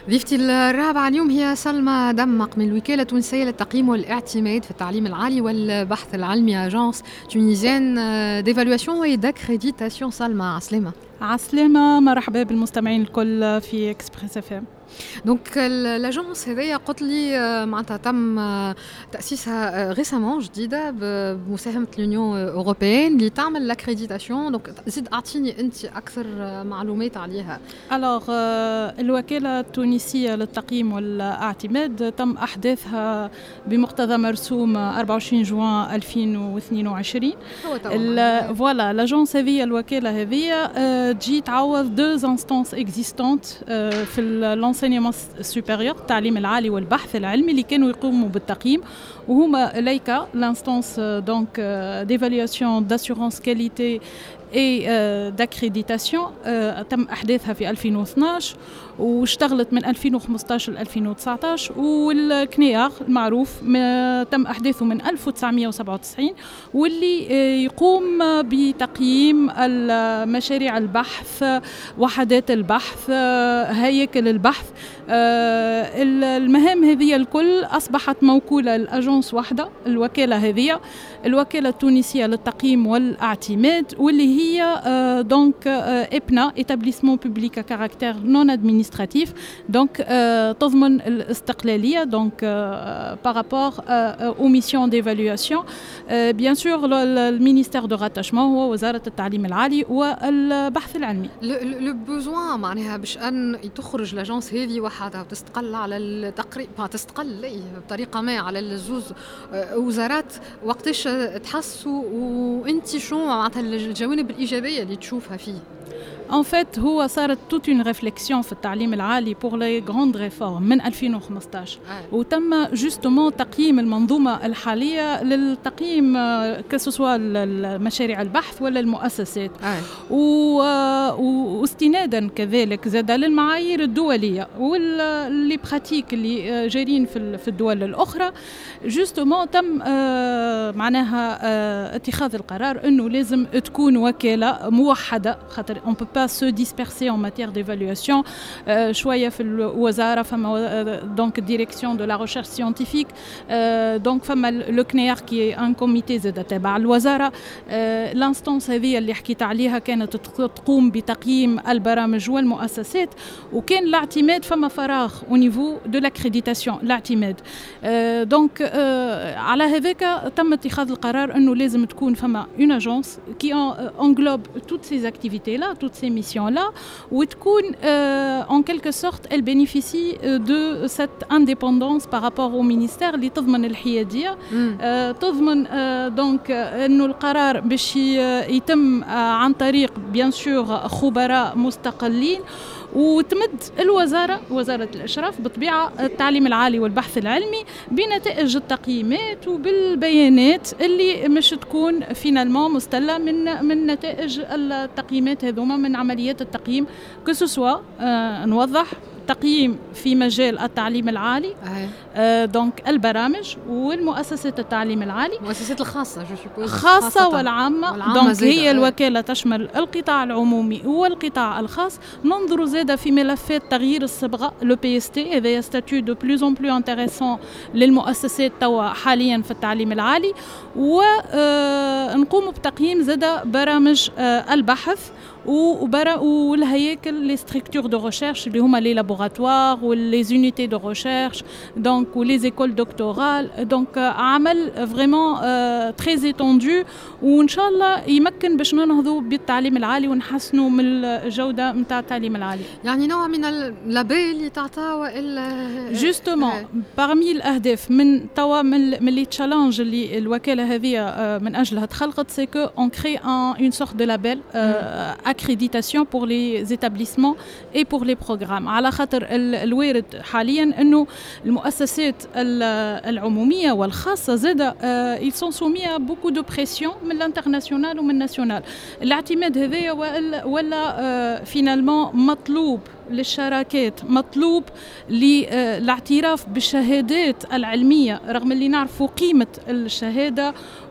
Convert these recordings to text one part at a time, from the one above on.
ضيفتي الرابعة اليوم هي سلمى دمق من الوكالة التونسية للتقييم والاعتماد في التعليم العالي والبحث العلمي Agence tunisienne d'évaluation et d'accréditation. سلمى عسلامة. عسلامة، مرحبا بالمستمعين الكل في إكسبريس اف ام. دونك لاجونس هذيا قلت لي معناتها تم تأسيسها ريسامون جديدة بمساهمة اليونيون أوروبيين اللي تعمل لاكريديتاسيون. دونك زيد أعطيني أنت أكثر معلومات عليها. ألوغ الوكالة التونسية للتقييم والاعتماد تم أحداثها بمقتضى مرسوم 24 جوان 2022. فوالا لاجونس هذه الوكالة هذه تجي تعوض دو انستانس اكزيستونت في الانسينيمون سوبيريور التعليم العالي والبحث العلمي اللي كانوا يقوموا بالتقييم، وهما ليكا لانستانس دونك ديفالياسيون داسيورونس كاليتي اي d'accréditation تم احداثها في 2012 واشتغلت من 2015 ل 2019. والكنيار المعروف تم احداثه من 1997 واللي يقوم بتقييم مشاريع البحث، وحدات البحث، هياكل البحث. المهام هذه الكل اصبحت موكوله لاجونس واحده، الوكاله هذه الوكاله التونسيه للتقييم والاعتماد، واللي هي دونك إبنا établissement public à caractère non administratif. donc تضمن الاستقلالية donc par rapport aux missions d'évaluation. bien sûr le ministère de rattachement هو وزارة التعليم العالي والبحث العلمي. le besoin معناها باش أن تخرج لاجونس هذه وحدها وتستقل على التقريب تستقل بطريقة ما على الزوز وزارات، وقتاش تحسوا وانت شو معناتها الجوانب الإيجابية اللي تشوفها فيه؟ En fait هو صارت toute une réflexion في التعليم العالي pour les grandes réformes من 2015 وتم justement تقييم المنظومة الحالية للتقييم كسوسوا مشاريع البحث ولا المؤسسات واستنادا كذلك زاد للمعايير الدولية واللي براتيك اللي جارين في الدول الأخرى. justement تم معناها اتخاذ القرار أنه لازم تكون وكالة موحدة، خاطر on peut pas se disperser en matière d'évaluation. شوية في الوزارة فما donc direction de la recherche scientifique donc فما le CNEAR qui est un comité زاد تابع الوزارة. l'instance هذه اللي حكيت عليها كانت تقوم بتقييم البرامج والمؤسسات، وكان الاعتماد فما فراغ au niveau de l'accréditation الاعتماد. donc على هذاك تم اتخاذ القرار أنه لازم تكون فما une agence qui englobe toutes ces activités là, toutes ces missions-là, où en quelque sorte, elle bénéficie de cette indépendance par rapport au ministère اللي تضمن الحيادية. تضمن donc إنه القرار باش يتم عن طريق bien sûr خبراء مستقلين، وتمد الوزارة وزارة الإشراف بطبيعة التعليم العالي والبحث العلمي بنتائج التقييمات وبالبيانات اللي مش تكون فينالمون مستلة من نتائج التقييمات هذوما من عمليات التقييم كسوسوا نوضح تقييم في مجال التعليم العالي دونك البرامج والمؤسسات التعليم العالي، المؤسسات الخاصة خاصة والعامة دونك هي الوكالة تشمل القطاع العمومي والقطاع الخاص. ننظر زادة في ملفات تغيير الصبغة لو بي اس تي، هذا ستاتيو دو بلوز اون بلو انتريسون للمؤسسات توا حاليا في التعليم العالي، ونقوم بتقييم زادة برامج البحث والهياكل لي ستركتور دو ريشيرش اللي هما لي لابوراتوار ولي زونيتي دو ريشيرش دونك ولي زيكول دكتورال. دونك عمل فريمون تري ايتوندو، وان شاء الله يمكن باش ننهضوا بالتعليم العالي ونحسنوا من الجوده نتاع التعليم العالي. يعني نوع من اللابيل اللي تعطى والا جوستومون بارمي الاهداف من توا من لي تشالنج اللي الوكاله هذه من اجلها تخلقت، سي كو اون كري اون سورت دو لابيل accréditation pour les établissements et pour les programmes. على خاطر الوارد حاليا انه المؤسسات العمومية والخاصة زادة ils sont soumis à beaucoup de pression من الانترناسيونال ومن الناسيونال. الاعتماد هذايا ولا finalement مطلوب للشراكات، مطلوب للاعتراف بالشهادات العلمية، رغم اللي نعرفوا قيمة الشهادة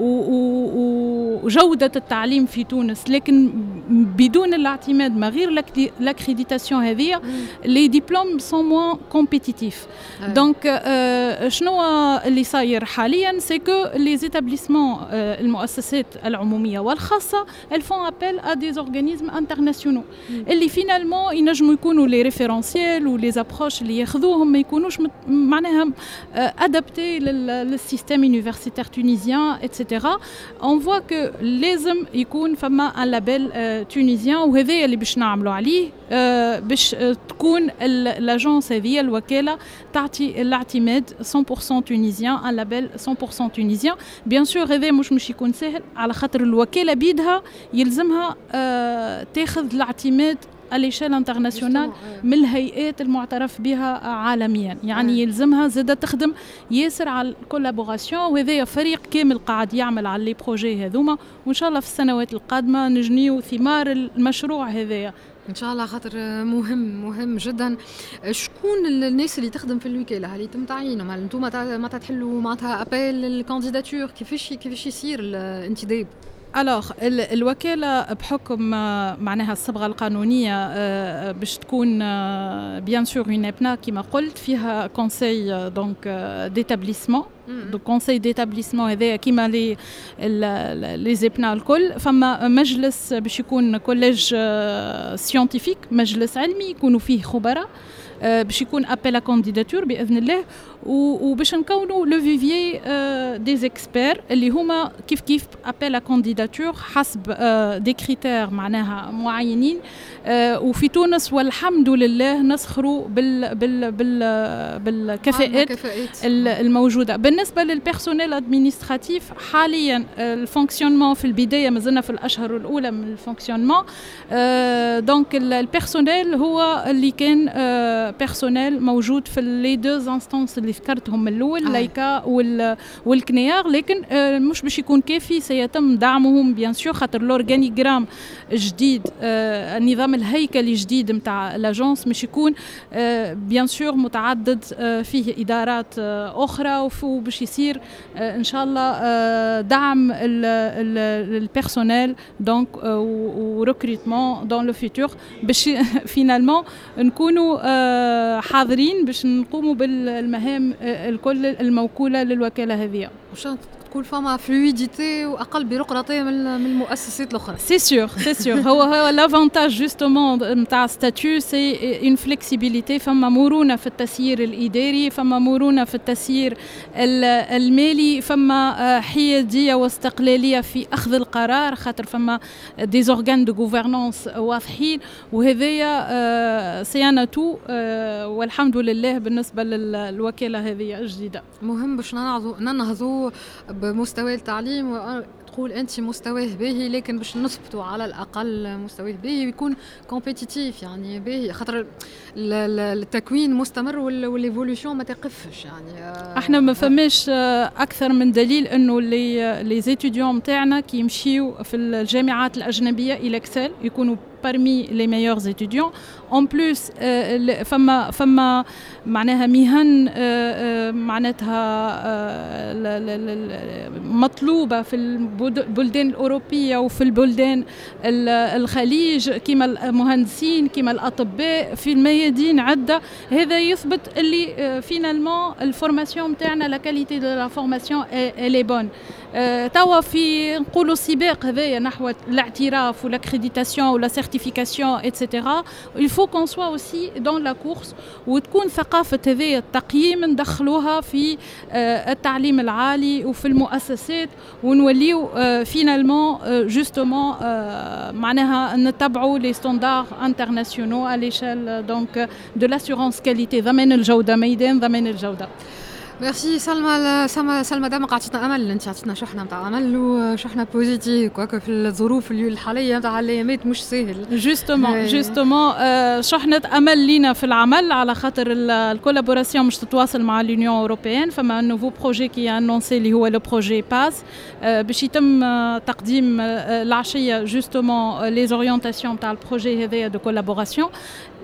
وجودة التعليم في تونس، لكن بدون الاعتماد ما غير l'accréditation هذه les diplômes sont moins compétitifs. Donc شنو اللي صاير حاليا c'est que les établissements المؤسسات العمومية والخاصة elles font appel à des organismes internationaux اللي finalement ينجموا يكونوا les référentiels ou les approches اللي ياخذوهم ما يكونوش معناها adaptés للسيستم universitaire tunisien etc. On voit que لازم يكون فما un label tunisien وهذا اللي باش نعملوا عليه باش تكون l'agence هذه الوكالة تعطي الاعتماد 100% tunisien un label 100% tunisien. Bien sûr هذا مش يكون سهل على خاطر الوكالة بيدها يلزمها تاخذ الاعتماد الاشيل انترناسيونال من الهيئات المعترف بها عالميا، يعني يلزمها زاده تخدم ياسر على الكولابوراسيون، وهذا فريق كامل قاعد يعمل على لي بروجي هذوما، وان شاء الله في السنوات القادمه نجنيو ثمار المشروع هذايا ان شاء الله، خاطر مهم جدا. شكون الناس اللي تخدم في الوكاله؟ هل يتم تعيينهم؟ هل انتم ما تحلوا معناتها ابيل الكانديداتور؟ كيفاش يصير الانتداب؟ Alors الوكالة بحكم معناها الصبغة القانونية باش تكون bien sûr une EPNA كما قلت، فيها كونساي دونك d'établissement. دو كونساي d'établissement هذا كيما لي زيبنا الكل، فما مجلس باش يكون كوليج سيانتيفيك، مجلس علمي يكونوا فيه خبراء باش يكون ابل ا كانديداتور باذن الله، وباش نكونوا لو فيفيي دي زيكسبير اللي هما كيف ابل ا كانديداتور حسب دي كريتير معناها معينين. وفي تونس والحمد لله نسخروا بالكفاءات الموجوده. بالنسبه للبيرسونيل ادمينستراتيف حاليا الفونكسيونمون في البدايه مازلنا في الاشهر الاولى من الفونكسيونمون، دونك البيرسونيل هو اللي كان بيرسونيل موجود في لي دو انستانس اللي ذكرتهم من الاول، لايكا والكنيار، لكن مش باش يكون كافي، سيتم دعمهم بيان سور خاطر لورغانيغرام جديد، النظام الهيكلي جديد نتاع لاجونس مش يكون بيان سور متعدد، فيه ادارات اخرى، وباش يصير ان شاء الله دعم البيرسونيل دونك وريكروتمون دون لو فيتور باش فينالمون نكونوا حاضرين باش نقوموا بالمهام الكل الموكولة للوكالة هذه. تكون فما فلويديتي واقل بيروقراطيه من المؤسسات الاخرى. سي سور هو لافونتاج جوستومون نتاع ستاتيو، سي اون فليكسيبيليتي، فما مرونه في التسيير الاداري، فما مرونه في التسيير المالي، فما حياديه واستقلاليه في اخذ القرار خاطر فما دي زورغان دو غوفرنانس واضحين، وهذايا سيانتو والحمد لله بالنسبه للوكاله هذه الجديده. مهم باش ننهضوا بمستوى التعليم، تقول انت مستواه باهي لكن باش نثبتوا على الاقل مستواه باهي ويكون كومبيتيتيف، يعني باهي خاطر التكوين مستمر والايفولوشن ما توقفش. يعني احنا ما فماش اكثر من دليل انه لي زيتيديون نتاعنا كي يمشيو في الجامعات الاجنبيه الى اكسل يكونوا parmi les meilleurs étudiants. En plus فما معناها مهن معناتها مطلوبة في البلدان الأوروبية وفي البلدان الخليج كما المهندسين كما الأطباء في الميادين عدة. هذا يثبت اللي فينالمون الفورماسيون نتاعنا لا كاليتي دو لا فورماسيون إلي بون. توا في نقولوا سباق هذايا نحو الاعتراف والاكريديتاسيون ولا سيرتيفيكاسيون ايتترا. il faut qu'on soit aussi dans la course وتكون ثقافة هذايا التقييم ندخلوها في التعليم العالي وفي المؤسسات ونوليو فينالمون جوستومون معناها نتبعوا لي ستاندار انترناسيونال على ليشيل دونك دو لاسيورونس كاليتي، ضمان الجودة ميدان ضمان الجودة. ميرسي سلمى دام عطيتنا امل، انت عطيتنا شحنه نتاع امل وشحنه بوزيتيف كواك في الظروف الحاليه نتاع الايامات مش سهل. جوستومون شحنه امل لينا في العمل على خاطر الكولابوراسيون مش تتواصل مع لونيون اوروبيان. فما نوفو بروجي كي انونسي اللي هو لو بروجي باس باش يتم تقديم العشيه جوستومون لي زورينتاسيون تاع البروجي هذايا دو كولابوراسيون.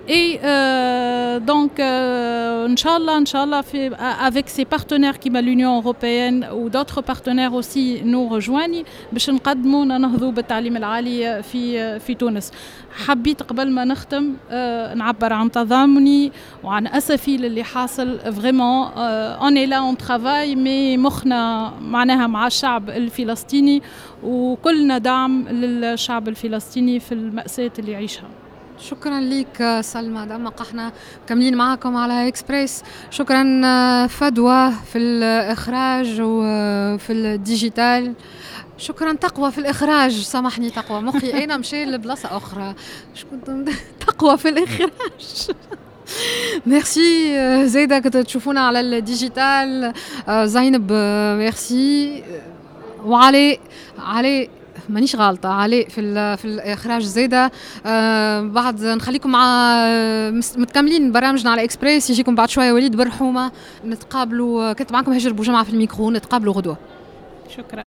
Et donc, Inch'Allah, avec ces partenaires qui l'Union européenne ou d'autres partenaires aussi nous rejoignent, باش نقدموا نهضوا بالتعليم العالي في تونس. حبيت قبل ما نختم نعبر عن تضامني وعن أسفي للي حاصل. vraiment on est là on travaille mais مخنا معناها مع الشعب الفلسطيني وكلنا دعم للشعب الفلسطيني في المأساة اللي يعيشها. شكرا ليك سلمى دمق. احنا كاملين معكم على اكسبريس. شكرا فدوى في الإخراج وفي الديجيتال. شكرا تقوى في الإخراج. سامحني تقوى مخي أين مشي لبلاصة أخرى. تقوى في الإخراج. ميرسي زيدة كنت تشوفونا على الديجيتال. زينب ميرسي. وعلي مانيش غالطة علي في الإخراج زيدة. بعد نخليكم مع متكملين برامجنا على إكسبريس. يجيكم بعد شوية وليد برحومة. نتقابلوا. كنت معكم هجر بوجمعة في الميكرو. نتقابلوا غدوة. شكرا.